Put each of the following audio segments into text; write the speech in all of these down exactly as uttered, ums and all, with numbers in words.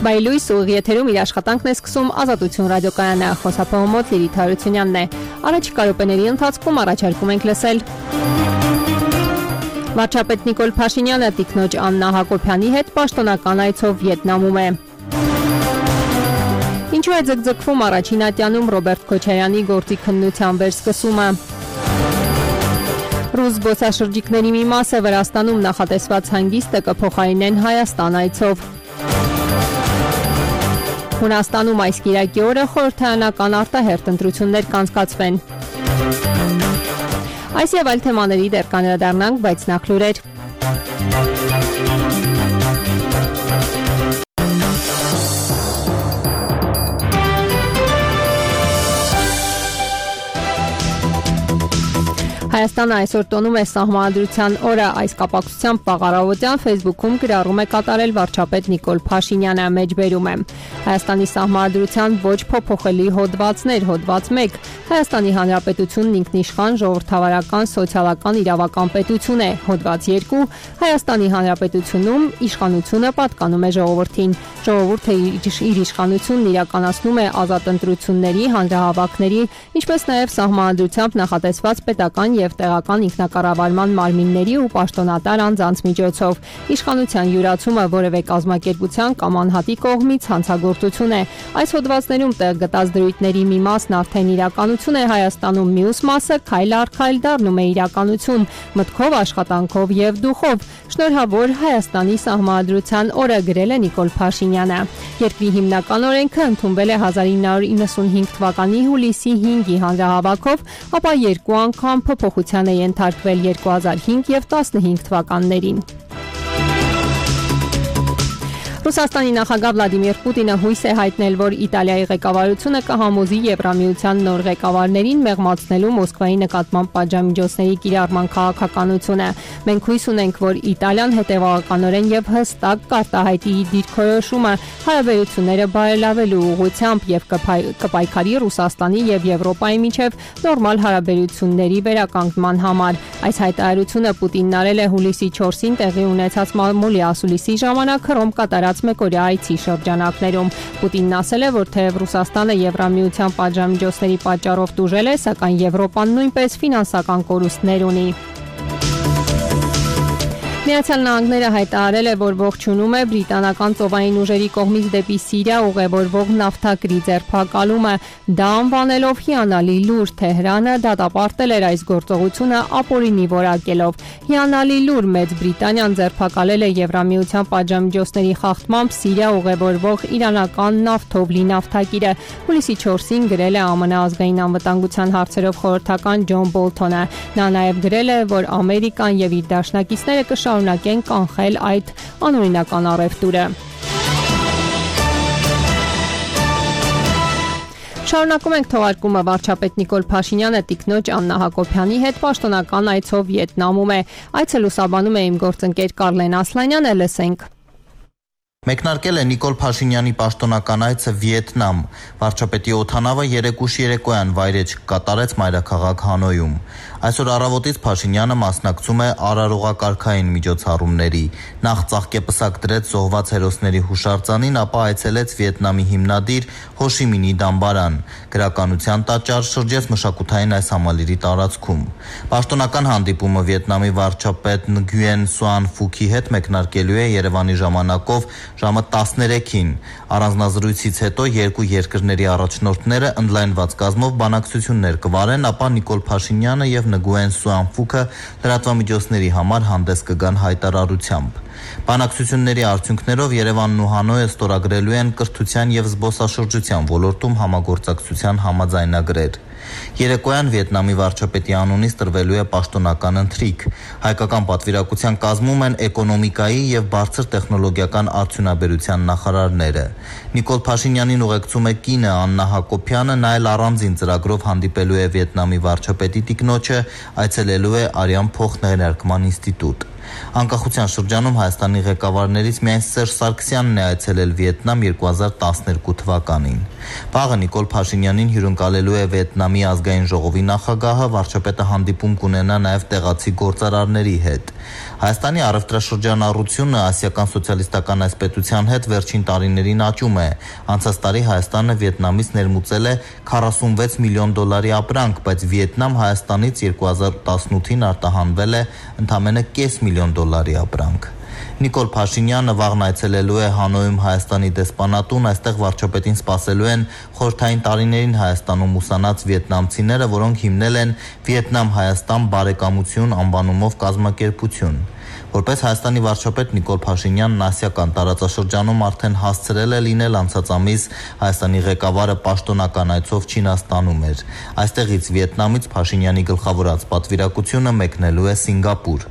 Բայլույս ուղիղ եթերում իր աշխատանքն է սկսում Ազատություն ռադիոկայանը, խոսափողոմոտ Լիլիթ Հարությունյանն է։ Առաջիկա րոպեների ընթացքում առաջարկում ենք լսել վարչապետ Նիկոլ Փաշինյանը տիկնոջ Աննա Հակոբյանի հետ պաշտոնական այցով Վիետնամում է։ Ինչու է ձգձգվում առաջին ատյանում Ռոբերտ Քոչարյանի գործի քննության վերսկսումը։ Ռուս զբոսաշրջիկների մի մասը Վրաստանում նախատեսված հանգիստը կփոխարինեն Հայաստան այցով։ Հունաստանում այս կիրակի օրը խորհրդարանական արտահերթ ընտրություններ կանցկացվեն։ Այս եւ այլ թեմաների դեռ կանրադառնանք, բայց նախ լուրեր։ Հայաստանը այսօր տոնում է Սահմանադրության օրը, այս կապակցությամբ վաղ առավոտյան Facebook-ում գրառում է կատարել վարչապետ Նիկոլ Փաշինյանը, մեջբերում է։ Հայաստանի Սահմանադրության ոչ փոփոխելի հոդվածներ, հոդված մեկ, Հայաստանի Հանրապետությունն ինքնիշխան ժողովրդավարական սոցիալական իրավական պետություն է, հոդված երկու, Հայաստանի Հանրապետությունում իշխանությունը պատկանում է ժողովրդին, ժողովուրդը իր իշխանությունն իրականացնում է ազատ ընտրությունների, հանրահավաքների, ինչպես նաև Սահմանադրությամբ նախատեսված պետական և տեղական ինքնակառավարման մարմինների ու պաշտոնատար անձանց միջոցով։ Իշխանության յուրացումը որևէ կազմակերպության կամ անհատի կողմից հանցագործություն է։ Այս հոդվածներում տեղ գտած դրույթների մի մասն արդեն իրականություն է Հայաստանում, մյուս մասը քայլ առ քայլ դառնում է իրականություն, մտքով, աշխատանքով և դուխով։ Շնորհավոր Հայաստանի Սահմանադրության օրը, գրել է Նիկոլ Փաշինյանը։ Երկրի հիմնական օրենքը ընդունվել է հազար ինը հարյուր իննսունհինգ թվականի հուլիսի հինգի հանրահավաքով, ապա երկու անգամ փոփոխության է ենթարկվել երկու հազար հինգ և տասնհինգ թվականներին։ Ռուսաստանի նախագահ Վլադիմիր Պուտինը հույս է հայտնել, որ Իտալիայի ղեկավարությունը կհամոզի Եվրամիության նոր ղեկավարներին մեղմացնելու Մոսկվայի նկատմամբ պատժամիջոցների կիրառման քաղաքականությունը։ Մենք հույս ունենք, որ Իտալիան հետևողականորեն և հստակ կարտահայտի իր դիրքորոշումը հարաբերությունները բարելավելու ուղղությամբ և կպայքարի Ռուսաստանի և Եվրոպայի միջև նորմալ հարաբերությունների վերականգնման համար։ Այս հայտարարությունը Պուտինն արել է հուլիսի չորսին տեղի ունեցած մամուլի ասուլիսի ժամանակ Հռոմ կատարած մեկօրյա այցի շրջանակներում։ Պուտինն ասել է, որ թեև Ռուսաստանը Եվրամիության պատժամիջոցների պատճառով տուժել է, սակայն Եվրոպան նույնպես ֆինանսական կորուստներ ունի։ Միացյալ Նահանգները հայտարարել է, որ ողջունում է բրիտանական ծովային ուժերի կողմից դեպի Սիրիա ուղևորվող նավթակրի ձերբակալումը, դա անվանելով հիանալի լուր։ Թեհրանը դատապարտել էր այս գործողությունը ապօրինի որակելով։ Հիանալի լուր, Մեծ Բրիտանիան ձերբակալել է Եվրամիության պատժամիջոցների խախտմամբ Սիրիա ուղևորվող իրանական նավթով լի նավթակիրը, հուլիսի չորսին գրել է ԱՄՆ ազգային անվտանգության հարցերով խորհրդական Ջոն Բոլթոնը։ Նա նաև գրել է, որ Ամերիկան և իր դաշնակիցները կշարունակեն շարունակեն կանխել այդ անօրինական առևտուրը։ Շարունակում ենք թողարկումը։ Վարչապետ Նիկոլ Փաշինյանը տիկնոջ Աննա Հակոբյանի հետ պաշտոնական այցով Վիետնամում է։ Այցը լուսաբանում է իմ գործընկեր Կարլեն Ասլանյանը, լսենք։ Մեկնարկել է Նիկոլ Փաշինյանի պաշտոնական այցը Վիետնամ։ Վարչապետի օդանավը երեկուշ երեկոյան վայրեջք կատարեց մայրաքաղաք Հանոյում։ Այսօր առավոտից Փաշինյանը մասնակցում է արարողակարգային միջոցառումների։ Նախ ծաղկեպսակ դրեց զոհված հերոսների հուշարձանին, ապա այցելեց Վիետնամի հիմնադիր Հոշիմինի դամբարան։ Գրականության տաճար, շրջեց մշակութային այս համալիրի տարածքում։ Պաշտոնական հանդիպումը Վիետնամի վարչապետ Նգյուեն Սուան Ֆուքի հետ մեկնարկելու է Երևանի ժամանակով ժամը տասներեքին։ Առանձնազրույցից հետո երկու երկրների առաջնորդները ընդլայնված կազմով բանակցություններ կվարեն, ապա Նիկոլ Փաշինյանը և Նգուեն Սուան Ֆուքը լրատվամիջոցների համար հանդես կգան հայտարարությամբ։ Բանակցությունների արդյունքներով Երևանն ու Հանոյը ստորագրելու են կրթության և զբոսաշրջության ոլորտում համագործակցության համաձայնագրեր։ Երեկոյան Վիետնամի վարչապետի անունից տրվելու է պաշտոնական ընթրիք։ Հայկական պատվիրակության կազմում են էկոնոմիկայի և բարձր տեխնոլոգիական արդյունաբերության նախարարները։ Նիկոլ Փաշինյանին ուղեկցում է կինը Աննա Հակոբյանը, նա էլ առանձին ծրագրով հանդիպելու է Վիետնամի վարչապետի տիկնոջը, այցելելու է Արյան փոխներարկման ինստիտուտ։ Անկախության շրջանում Հայաստանի ղեկավարներից միայն Սերժ Սարգսյանն է այցելել Վիետնամ երկու հազար տասներկու թվականին։ Վաղը Նիկոլ Փաշինյանին հյուրընկալելու է Վիետնամի ազգային ժողովի նախագահը, վարչապետը հանդիպում կունենա նաև տեղացի գործարարների հետ։ Հայաստանի առևտրաշրջանառությունը ասիական սոցիալիստական այսպետության հետ վերջին տարիներին աճում է։ Անցած տարի Հայաստանը Վիետնամից ներմուծել է քառասունվեց միլիոն դոլարի ապրանք, բայց Վիետնամ Հայաստանից երկու հազար տասնութին արտահանվել է ընդամենը կես միլիոն դոլարի ապրանք։ Նիկոլ Փաշինյանը վաղն այցելելու է Հանոյում Հայաստանի դեսպանատուն, այստեղ վարչապետին սպասելու են խորհրդային տարիներին Հայաստանում ուսանած վիետնամցիները, որոնք հիմնել են Վիետնամ-Հայաստան բարեկամություն անվանումով կազմակերպություն։ Որպես Հայաստանի վարչապետ Նիկոլ Փաշինյանն ասիական տարածաշրջանում արդեն հասցրել է լինել, անցած ամիս Հայաստանի ղեկավարը պաշտոնական այցով Չինաստանում էր։ Այստեղից Վիետնամից Փաշինյանի գլխավորած պատվիրակությունը մեկնելու է Սինգապուր։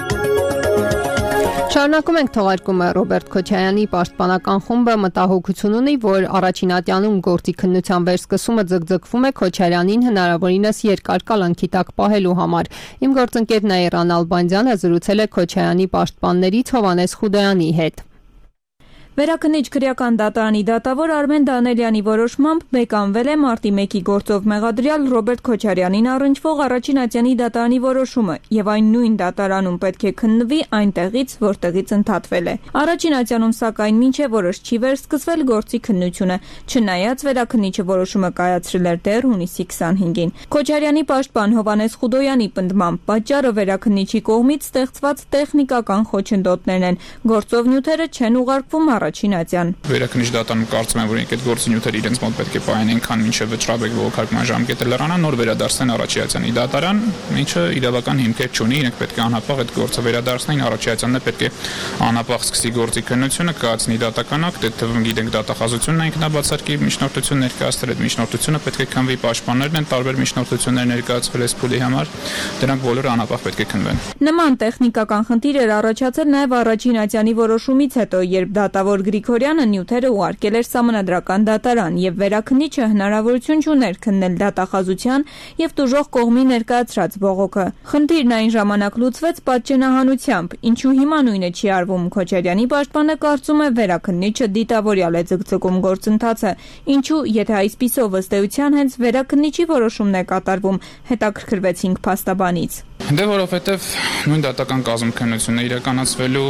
Շարունակում ենք թողարկումը։ Ռոբերտ Քոչարյանի պաշտպանական խումբը մտահոգություն ունի, որ առաջին ատյանում գործի քննության վերսկսումը ձգձգվում է Քոչարյանին հնարավորինս երկար կալանքի տակ պահելու համար։ Իմ գործընկերն Այռան Ալբանդյանը զրուցել է Քոչարյանի պաշտպաններից Հովհաննես Խուդոյանի հետ։ Վերաքննիչ քրեական դատարանի դատավոր Արմեն Դանելյանի որոշմամբ մեկնվել է մարտի մեկի գործով մեղադրյալ Ռոբերտ Քոչարյանին առնչվող առաջին ատյանի դատարանի որոշումը եւ այն նույն դատարանում պետք է քննվի այնտեղից, որտեղից ընդհատվել է։ Առաջին ատյանում սակայն մինչեւ որոշ չի վերսկսվել գործի քննությունը, չնայած վերաքննիչը որոշումը կայացրել էր դեռ հունիսի քսանհինգին։ Քոչարյանի պաշտպան Հովհաննես Խուդոյանի պնդմամբ պատճառը վերաքննիչի կողմից ստեղծված տեխնիկական խոչընդոտներն են։ Գործով նյութերը չեն ուղարկվում առաջին ատյան։ Վերաքննիչ դատարանում կարծում եմ, որ այդ գործի նյութերը իրենց մոտ պետք է պահեն այնքան, մինչև վճռաբեկ բողոքարկման ժամկետը լրանա, նոր վերադարձնեն առաջի ատյանի դատարան, ինչը իրավական հիմքեր չունի, իրենք պետք է անհապաղ այդ գործը վերադարձնեն, առաջի ատյանն է պետք է անհապաղ սկսի գործի քննությունը, կայացնի դատական ակտ, այդ թվում գիտենք դատախազությունն է ինքնաբացարկի միջնորդություն ներկայացրել, այդ միջնորդությունը պետք է քննվի, պաշտպաններն են տարբեր միջնորդություններ ներկայացվել այս փուլի համար, դրանք բոլորը անհապաղ պետք է քննվեն։ Նման տեխնիկական խնդիր էր առաջացել նաև առաջին ատյանի որոշումից հետո, երբ դատավոր Գրիգորյանը նյութերը ուղարկել էր Սահմանադրական դատարան եւ վերաքննիչը հնարավորություն չուներ քննել դատախազության եւ տուժող կողմի ներկայացրած բողոքը։ Խնդիրն այն ժամանակ լուծվեց պատճենահանությամբ, ինչու հիմա նույնը չի արվում։ Քոչարյանի պաշտպանը կարծում է վերաքննիչը դիտավորյալ է ձգձգում գործընթացը, ինչու եթե այսպիսով ըստ էության հենց վերաքննիչի որոշումն է կատարվում, հետաքրքրվեցինք փաստաբանից։ Դե որովհետեւ նույն դատական կազմ քննությունը իրականացվելու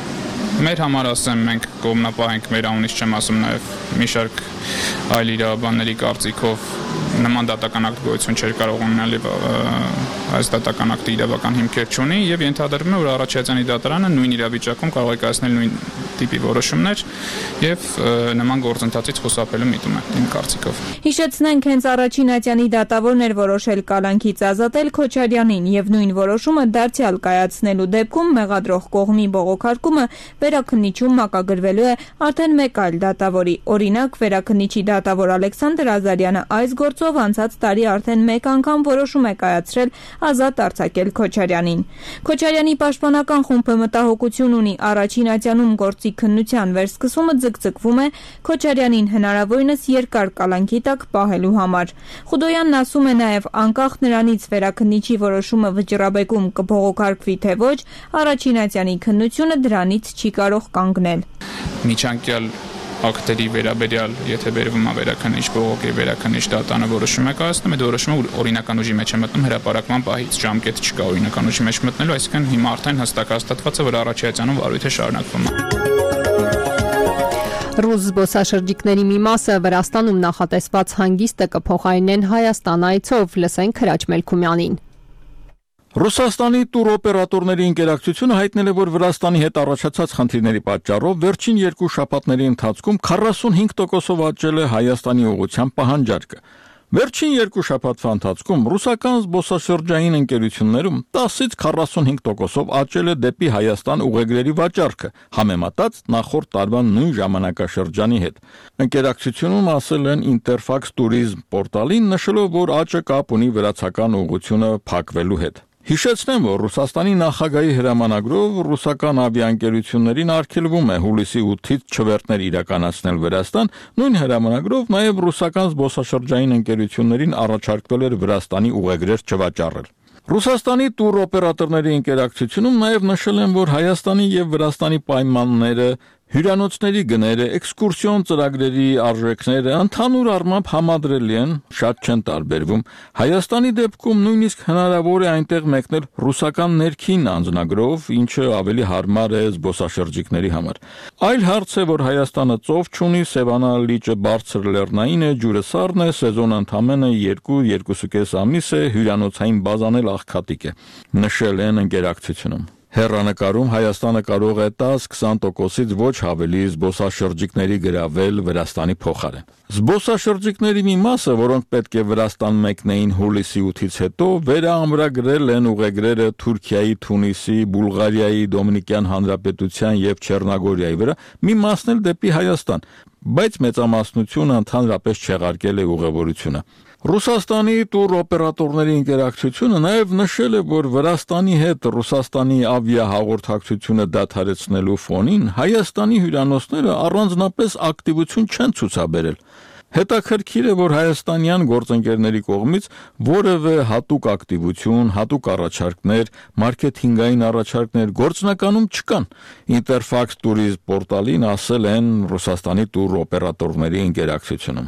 մեր համար ասեմ, մենք կողմնապահ ենք մեր անունից չեմ ասում նաև մի շարք այլ իրավաբանների կարծիքով նման դատական ակտ գոյություն չէր կարող ունենալ եւ այս դատական ակտը իրավական հիմքեր չունի եւ ենթադրվում է, որ առաջացանի դատարանը նույն իրավիճակում կարող է կայացնել նույն տիպի որոշումներ եւ նման գործընթացից խուսափելու միտում է իմ կարծիքով։ Հիշեցնենք, հենց առաջին ատյանի դատավորն էր որոշել կալանքից ազատել Քոչարյանին եւ նույն որոշումը դարձյալ կայացնելու դեպքում մեղադրող կողմի բողոքարկումը վերաքննիչում մակագրվելու է արդեն մեկ այլ դատավորի։ Օրինակ, վերաքննիչի դատավոր Ալեքսանդր Ազարյանը այս գործով անցած տարի արդեն մեկ անգամ որոշում է կայացրել ազատ արձակել Քոչարյանին։ Քոչարյանի պաշտպանական խումբը մտահոգություն ունի առաջին ատյանում գործի քննության վերսկսումը ձգձգվում է Քոչարյանին հնարավորինս երկար կալանքի տակ պահելու համար։ Խուդոյանն ասում է նաև, անկախ նրանից վերաքննիչի որոշումը վճռաբեկում կբողոքարկվի թե ոչ, առաջին ատյանի քննությունը դրանից չի կարող կանգնել։ Միջանկյալ ակտերի վերաբերյալ, եթե վերվում է վերաքննիչ բողոքի, վերաքննիչ դատանը որոշում է կայացնում, այդ որոշումը օրինական ուժի մեջ է մտնում հրապարակման պահից, ժամկետ չկա օրինական ուժի մեջ մտնելու, այսինքն հիմա արդեն հստակ հաստատված է, որ առաջի ատյանում վարույթը շարունակվում է։ Ռուս զբոսաշրջիկների մի մասը Վրաստանում նախատեսված հանգիստը կփոխարինեն Հայաստան այցով, լսենք Հրաչ Մելքումյանին։ Ռուսաստանի տուրօպերատորների ընկերակցությունը հայտնել է, որ Վրաստանի հետ առաջացած խնդիրների պատճառով վերջին երկու շաբաթների ընթացքում քառասունհինգ տոկոսով աճել է Հայաստանի ուղղությամբ պահանջարկը։ Վերջին երկու շաբաթվա ընթացքում ռուսական զբոսաշրջային ընկերություններում տասից քառասունհինգ տոկոսով աճել է դեպի Հայաստան ուղեգրերի վաճառքը, համեմատած նախորդ տարվա նույն ժամանակաշրջանի հետ։ Ընկերակցությունում ասել են Interfax Tourism պորտալին, նշելով, որ աճը կապ ունի վրացական ուղղությունը փակվելու հետ։ Հիշեցնեմ, որ Ռուսաստանի նախագահի հրամանագրով ռուսական ավիաընկերություններին արգելվում է հուլիսի ութից չվերթներ իրականացնել Վրաստան, նույն հրամանագրով նաև ռուսական զբոսաշրջային ընկերություններին առաջարկվել էր Վրաստանի ուղեգրեր չվաճառել։ Ռուսաստանի տուր օպերատորների ինտերակցիոնում նաև նշել են, որ Հայաստանի եւ Վրաստանի պայմանները, հյուրանոցների գները, էքսկուրսիոն ծրագրերի արժեքները ընդհանուր առմամբ համադրելի են, շատ չեն տարբերվում։ Հայաստանի դեպքում նույնիսկ հնարավոր է այնտեղ մեկնել ռուսական ներքին անձնագրով, ինչը ավելի հարմար է զբոսաշրջիկների համար։ Այլ հարց է, որ Հայաստանը ծով չունի, Սևանա լիճը բարձր լեռնային է, ջուրը սառն է, սեզոնը ընդամենը երկու երկուսուկես ամիս է, հյուրանոցային բազան էլ աղքատիկ է, նշել են ինտերակցիոնում։ Հեռանկարում Հայաստանը կարող է տաս-քսան տոկոսից ոչ ավելի զբոսաշրջիկների գրավել Վրաստանի փոխարեն։ Զբոսաշրջիկների մի մասը, որոնք պետք է Վրաստան մեկնեին հուլիսի ութից հետո, վերաամրագրել են ուղեգրերը Թուրքիայի, Թունիսի, Բուլղարիայի, Դոմինիկյան Հանրապետության եւ Չեռնագորիայի վրա, մի մասն էլ դեպի Հայաստան, բայց մեծամասնությունը ընդհանրապես չեղարկել է ուղևորությունը։ Ռուսաստանի տուր օպերատորների ինտերակցիոնը նաև նշել է, որ Վրաստանի հետ Ռուսաստանի ավիահաղորդակցությունը դադարեցնելու ֆոնին Հայաստանի հյուրանոցները առանձնապես ակտիվություն չեն ցուցաբերել։ Հետաքրքիր է, որ հայաստանյան գործընկերների կողմից որևէ հատուկ ակտիվություն, հատուկ առաջարկներ, մարքեթինգային առաջարկներ գործնականում չկան։ Interfax Tourism պորտալին ասել են Ռուսաստանի տուր օպերատորների ինտերակցիոնում։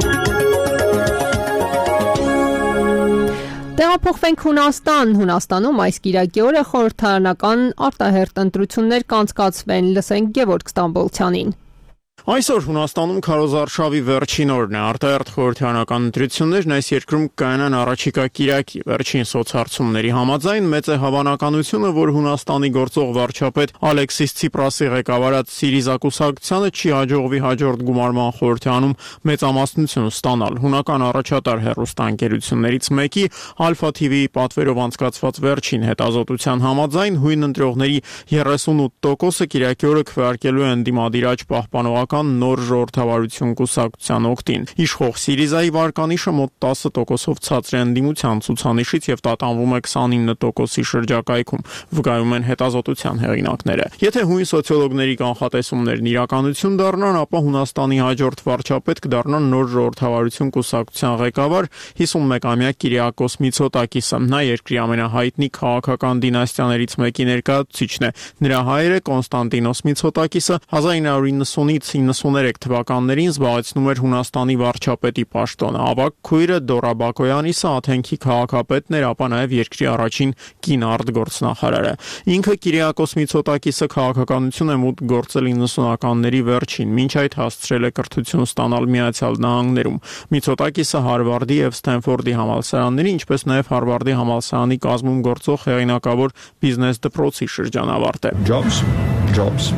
Տեղափոխվենք Հունաստան։ Հունաստանում այս կիրակի օրը խորհրդարանական արտահերթ ընտրություններ կանցկացվեն, լսենք Գևորգ Ստամբոլցյանին։ Այսօր Հունաստանում քարոզարշավի վերջին օրն է, արտահերթ խորհրդարանական ընտրություններն այս երկրում կայանան առաջիկա կիրակի։ Վերջին սոցհարցումների համաձայն մեծ է հավանականությունը, որ Հունաստանի գործող վարչապետ Ալեքսիս Ցիպրասի ղեկավարած Սիրիզա կուսակցությանը չի հաջողվի հաջորդ գումարման խորհրդարանում մեծամասնություն ստանալ։ Հունական առաջատար հեռուստաընկերություններից մեկի Ալֆա թի վիի պատվերով անցկացված վերջին հետազոտության համաձայն հույն ընտրողների երեսունութ տոկոսը կիրակի օրը քվեարկելու են Դիմադիրաջ պահպանողական նոր ժողովրդավարություն կուսակցության օգտին։ Իշխող Սիրիզայի վարկանիշը մոտ տասը տոկոսով ցածր է ընդդիմության ցուցանիշից եւ տատանվում է քսանինը տոկոսի շրջակայքում, վկայում են հետազոտության հեղինակները։ Եթե հույն սոցիոլոգների կանխատեսումներն իրականություն դառնան, ապա Հունաստանի հաջորդ վարչապետ կդառնա նոր ժողովրդավարություն կուսակցության ղեկավար հիսունմեկամյա Կիրիակոս Միցոտակիսը։ Նա երկրի ամենահայտնի քաղաքական դինաստիաներից մեկի ներկայացուցիչն է։ Նրա հայրը Կոնստանտինոս Միցոտակիսը հազար ինը հարյուր նվսունից իննսուներեք թվականներին զբաղեցնում էր Հունաստանի վարչապետի պաշտոնը։ Ավագ քույրը Դորա Բակոյանիսը Աթենքի քաղաքապետն էր, ապա նաև երկրի առաջին կին արտգործնախարարը։ Ինքը Կիրիակոս Միցոտակիսը քաղաքականություն է մուտք գործել իննսունականների վերջին, մինչ այդ հասցրել է կրթություն ստանալ Միացյալ Նահանգներում։ Միցոտակիսը Հարվարդի եւ Սթենֆորդի համալսարանների, ինչպես նաև Հարվարդի համալսարանի կազմում գործող հեղինակավոր բիզնես դպրոցի շրջանավարտ է։ Jobs, jobs.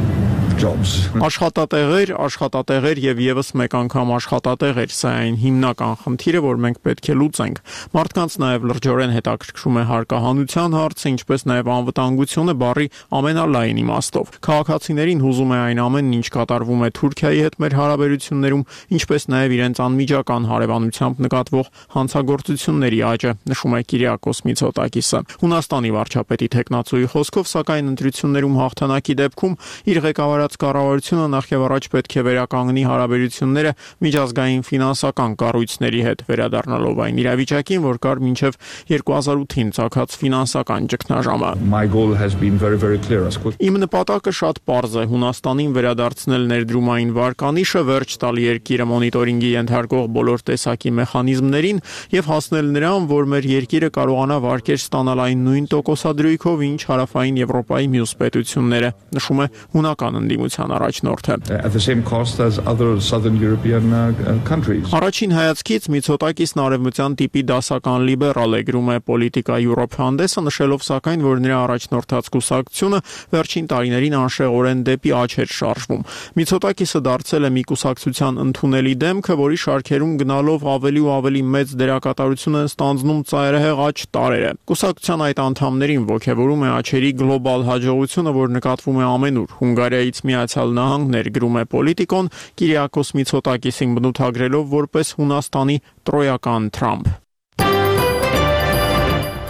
Աշխատատեղեր, աշխատատեղեր եւ եւս մեկ անգամ աշխատատեղեր, սա այն հիմնական խնդիրը, որ մենք պետք է լուծենք։ Մարդկանց նաեւ լրջորեն հետաքրքրում է հարկահանության հարցը, ինչպես նաեւ անվտանգությունը բառի ամենալայն իմաստով։ Քաղաքացիներին հուզում է այն ամենն, ինչ կատարվում է Թուրքիայի հետ մեր հարաբերություններում, ինչպես նաեւ իրենց անմիջական հարևանությամբ նկատվող հանցագործությունների աճը, նշում է Կիրիակոս Միցոտակիսը։ Հունաստանի վարչապետի տեխնացուի խոսքով, սակայն ընտրություններում հաղթանակի դեպքում իր ղեկավարած կառավարությունը նախ եւ առաջ պետք է վերականգնի հարաբերությունները միջազգային ֆինանսական կառույցների հետ, վերադառնալով այն իրավիճակին, որ կար մինչեւ երկու հազար ութին ցակած ֆինանսական ճգնաժամը։ My goal has been very very clear. Իմ նպատակը շատ պարզ է՝ Հունաստանին վերադարձնել ներդրումային վարկանիշը, վերջ տալ երկիրը մոնիտորինգի ենթարկող բոլոր տեսակի մեխանիզմներին եւ հասնել նրան, որ մեր երկիրը կարողանա վարկեր ստանալ այն նույն տոկոսադրույքով, ինչ հարավային Եվրոպայի մյուս պետությունները, նշում է հունական ընդդիմության առաջնորդը։ At the same cost as other southern European countries. Առաջին հայացքից Միցոտակիսն արևմտյան տիպի դասական լիբերալ է, գրում է Պոլիտիկա Յուրոփ հանդեսը, նշելով սակայն, որ նրա առաջնորդած կուսակցությունը վերջին տարիներին անշեղորեն դեպի աճ էր շարժվում։ Միցոտակիսը դարձել է մի կուսակցության ընդունելի դեմքը, որի շարքերում գնալով ավելի ու ավելի մեծ դերակատարություն են ստանձնում ծայրահեղ աճ տարերը։ Կուսակցության այդ անդամներին ոգևորում է աճերի գլոբալ հաջողությունը, որ նկատվում է ամենուր։ Հունգարիայից Միացյալ Նահանգներ, գրում է Պոլիտիկոն, Կիրիակոս Միցոտակիսին բնութագրելով որպես Հունաստանի տրոյական Թրամփ։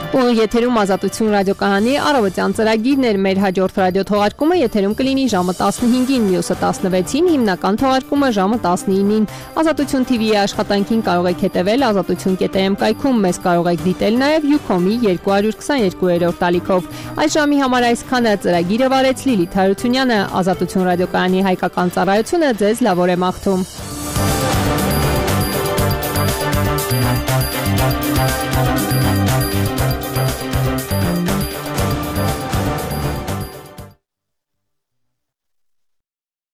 Ու եթերում Ազատություն ռադիոկայանի առավոտյան ծրագիրն էր, մեր հաջորդ ռադիոթողարկումը եթերում կլինի ժամը տասնհինգին, մյուսը տասնվեցին, հիմնական թողարկումը ժամը տասնինին։ Ազատություն թի վիի աշխատանքին կարող եք հետևել ազատություն կետ էմ կայքում, մեզ կարող եք դիտել նաև Յուքոմի երկու հարյուր քսաներկու տալիքով։ Այս ժամի համար այսքանը, ծրագիրը վարեց Լիլիթ Հարությունյանը, Ազատություն ռադիոկայանի հայկական ծառայությունը ձեզ լավ օր է մաղթում։